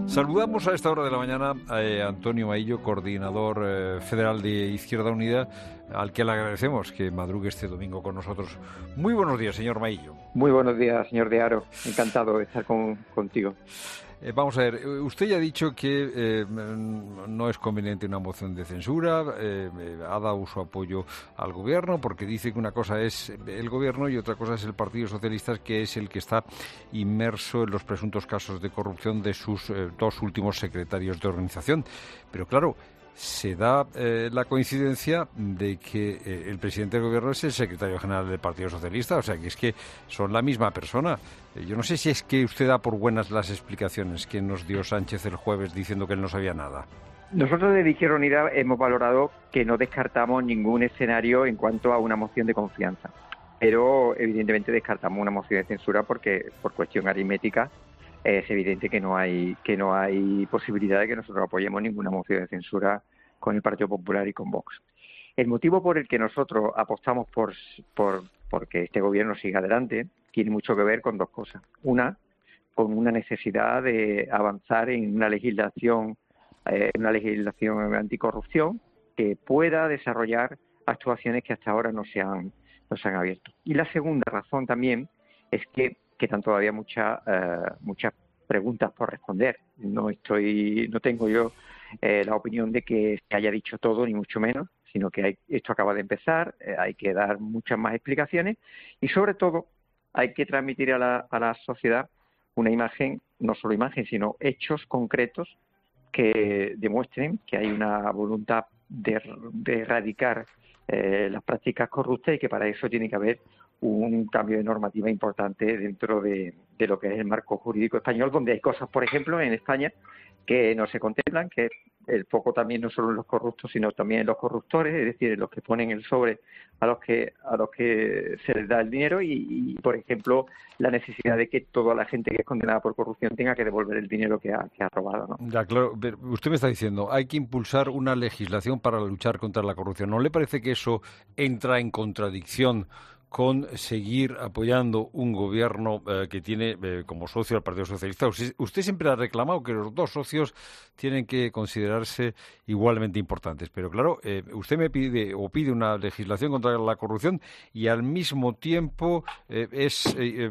Saludamos a esta hora de la mañana a Antonio Maillo, coordinador federal de Izquierda Unida, al que le agradecemos que madrugue este domingo con nosotros. Muy buenos días, señor Maillo. Muy buenos días, señor De Haro. Encantado de estar contigo. Vamos a ver, usted ya ha dicho que no es conveniente una moción de censura, ha dado su apoyo al gobierno porque dice que una cosa es el gobierno y otra cosa es el Partido Socialista, que es el que está inmerso en los presuntos casos de corrupción de sus dos últimos secretarios de organización. Pero claro, se da la coincidencia de que el presidente del gobierno es el secretario general del Partido Socialista, o sea que es que son la misma persona. Yo no sé si es que usted da por buenas las explicaciones que nos dio Sánchez el jueves diciendo que él no sabía nada. Nosotros de Izquierda Unida hemos valorado que no descartamos ningún escenario en cuanto a una moción de confianza, pero evidentemente descartamos una moción de censura porque por cuestión aritmética es evidente que no hay posibilidad de que nosotros apoyemos ninguna moción de censura con el Partido Popular y con Vox. El motivo por el que nosotros apostamos por que este gobierno siga adelante tiene mucho que ver con dos cosas. Una, con una necesidad de avanzar en una legislación anticorrupción que pueda desarrollar actuaciones que hasta ahora no se han abierto. Y la segunda razón también es que quedan todavía muchas preguntas por responder. No tengo yo la opinión de que se haya dicho todo, ni mucho menos, sino que esto acaba de empezar, hay que dar muchas más explicaciones y sobre todo hay que transmitir a la sociedad una imagen, no solo imagen, sino hechos concretos que demuestren que hay una voluntad de erradicar las prácticas corruptas y que para eso tiene que haber un cambio de normativa importante dentro de lo que es el marco jurídico español, donde hay cosas, por ejemplo, en España que no se contemplan, que el foco también no solo en los corruptos, sino también en los corruptores, es decir, en los que ponen el sobre a los que se les da el dinero y por ejemplo, la necesidad de que toda la gente que es condenada por corrupción tenga que devolver el dinero que ha robado, ¿no? Ya, claro, usted me está diciendo, hay que impulsar una legislación para luchar contra la corrupción. ¿No le parece que eso entra en contradicción con seguir apoyando un gobierno que tiene como socio al Partido Socialista? Usted siempre ha reclamado que los dos socios tienen que considerarse igualmente importantes, pero claro, usted me pide una legislación contra la corrupción y al mismo tiempo es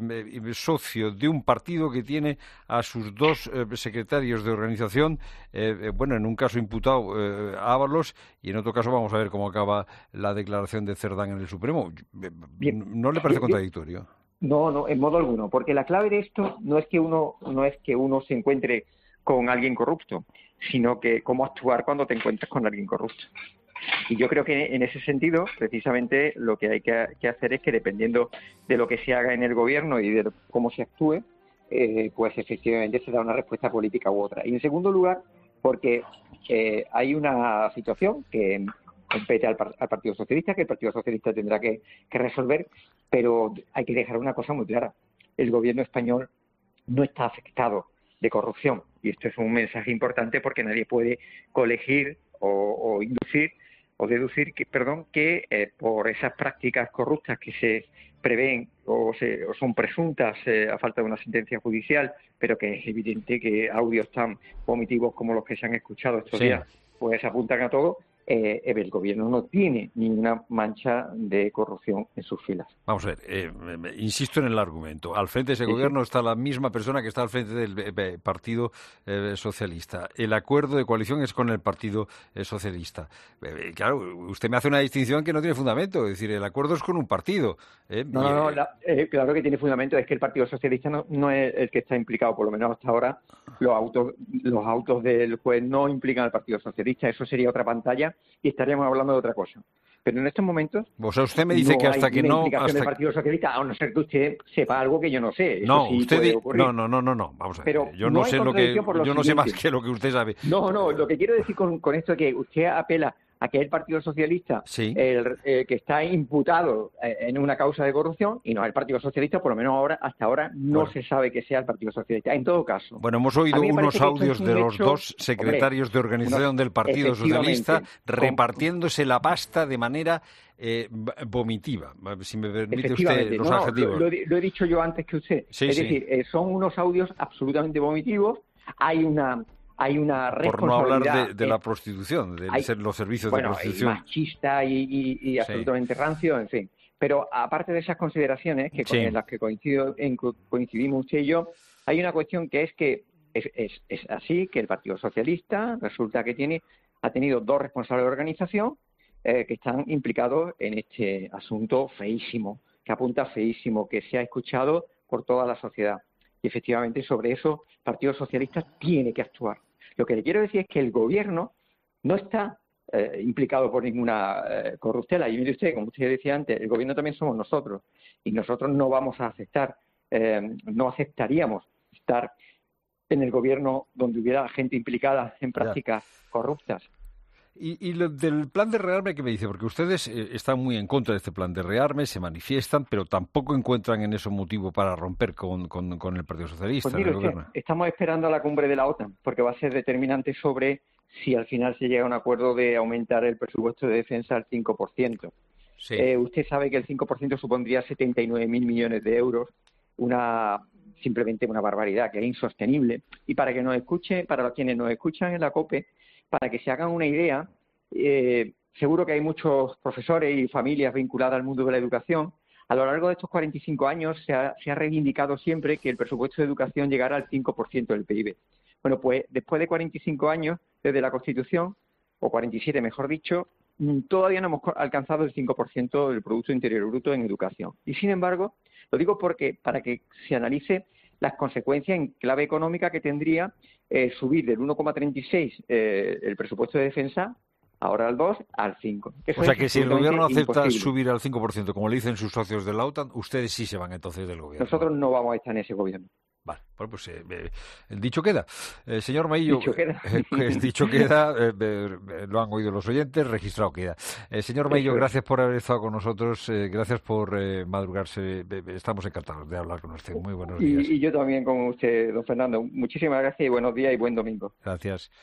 socio de un partido que tiene a sus dos secretarios de organización, en un caso imputado Ábalos y en otro caso vamos a ver cómo acaba la declaración de Cerdán en el Supremo. ¿No le parece contradictorio? No, en modo alguno, porque la clave de esto no es que uno se encuentre con alguien corrupto, sino que cómo actuar cuando te encuentras con alguien corrupto. Y yo creo que en ese sentido, precisamente, lo que hay que hacer es que dependiendo de lo que se haga en el gobierno y de cómo se actúe, pues efectivamente se da una respuesta política u otra. Y en segundo lugar, porque hay una situación que compete al Partido Socialista, que el Partido Socialista tendrá que resolver, pero hay que dejar una cosa muy clara. El gobierno español no está afectado de corrupción, y esto es un mensaje importante porque nadie puede colegir o inducir o deducir que por esas prácticas corruptas que se prevén o son presuntas a falta de una sentencia judicial, pero que es evidente que audios tan vomitivos como los que se han escuchado estos días pues apuntan a todo. El gobierno no tiene ninguna mancha de corrupción en sus filas. Vamos a ver, insisto en el argumento. Al frente de ese gobierno está la misma persona que está al frente del Partido Socialista. El acuerdo de coalición es con el Partido Socialista. Claro, usted me hace una distinción que no tiene fundamento. Es decir, el acuerdo es con un partido. Claro que tiene fundamento. Es que el Partido Socialista no es el que está implicado, por lo menos hasta ahora. Los autos del juez no implican al Partido Socialista. Eso sería otra pantalla y estaríamos hablando de otra cosa. Pero en estos momentos... O sea, usted me dice que hasta que no... implicación del Partido Socialista, a no ser que usted sepa algo que yo no sé. Eso no, sí usted... No. Vamos a ver. Pero yo no sé yo no sé más que lo que usted sabe. No. Lo que quiero decir con esto es que usted apela a que es el Partido Socialista el que está imputado en una causa de corrupción y no el Partido Socialista, por lo menos hasta ahora no se sabe que sea el Partido Socialista. En todo caso... Bueno, hemos oído unos audios de los dos secretarios de organización del Partido Socialista repartiéndose la pasta de manera vomitiva, si me permite usted los adjetivos. Lo he dicho yo antes que usted. Es decir, son unos audios absolutamente vomitivos hay una Por no hablar responsabilidad. de la prostitución, de los servicios de prostitución. Machista y absolutamente rancio, en fin. Pero aparte de esas consideraciones, en las que coincidimos usted y yo, hay una cuestión que es que es así, que el Partido Socialista resulta que ha tenido 2 responsables de organización que están implicados en este asunto feísimo, que apunta feísimo, que se ha escuchado por toda la sociedad. Y efectivamente sobre eso el Partido Socialista tiene que actuar. Lo que le quiero decir es que el Gobierno no está implicado por ninguna corruptela. Y mire usted, como usted decía antes, el Gobierno también somos nosotros. Y nosotros no vamos a no aceptaríamos estar en el Gobierno donde hubiera gente implicada en prácticas corruptas. Y lo del plan de rearme, ¿qué me dice? Porque ustedes están muy en contra de este plan de rearme, se manifiestan, pero tampoco encuentran en eso motivo para romper con el Partido Socialista. Pues mire, estamos esperando a la cumbre de la OTAN, porque va a ser determinante sobre si al final se llega a un acuerdo de aumentar el presupuesto de defensa al 5%. Sí. Usted sabe que el 5% supondría 79.000 millones de euros, simplemente una barbaridad, que es insostenible. Y para quienes nos escuchan en la COPE, para que se hagan una idea, seguro que hay muchos profesores y familias vinculadas al mundo de la educación. A lo largo de estos 45 años se ha reivindicado siempre que el presupuesto de educación llegara al 5% del PIB. Bueno, pues después de 45 años desde la Constitución, o 47 mejor dicho, todavía no hemos alcanzado el 5% del Producto Interior Bruto en educación. Y sin embargo, lo digo para que se analice las consecuencias en clave económica que tendría subir del 1,36 el presupuesto de defensa, ahora al 2, al 5. O sea que si el Gobierno acepta subir al 5%, como le dicen sus socios de la OTAN, ustedes sí se van entonces del Gobierno. Nosotros no vamos a estar en ese Gobierno. Vale, bueno, pues el dicho queda. Señor Maillo, dicho queda. Lo han oído los oyentes, registrado queda. Señor Maillo, gracias por haber estado con nosotros, gracias por madrugarse. Estamos encantados de hablar con usted. Muy buenos días. Y yo también con usted, don Fernando. Muchísimas gracias y buenos días y buen domingo. Gracias.